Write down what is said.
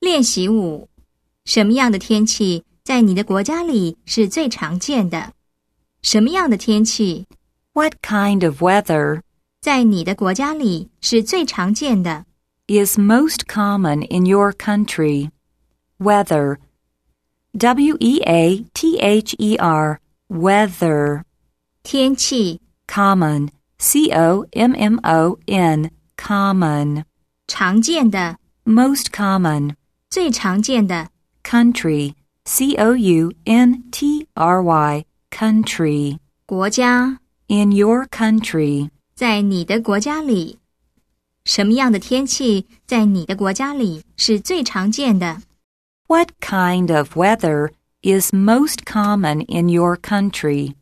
练习5，什么样的天气在你的国家里是最常见的？什么样的天气 What kind of weather 在你的国家里是最常见的？ is most common in your country? Weather. W-E-A-T-H-E-R. Weather. 天气 Common. C-O-M-M-O-N. Common. 常见的 Most common. 最常见的 Country. C-O-U-N-T-R-Y. Country. 国家 In your country. 在你的国家里。什么样的天气在你的国家里是最常见的？ What kind of weather is most common in your country?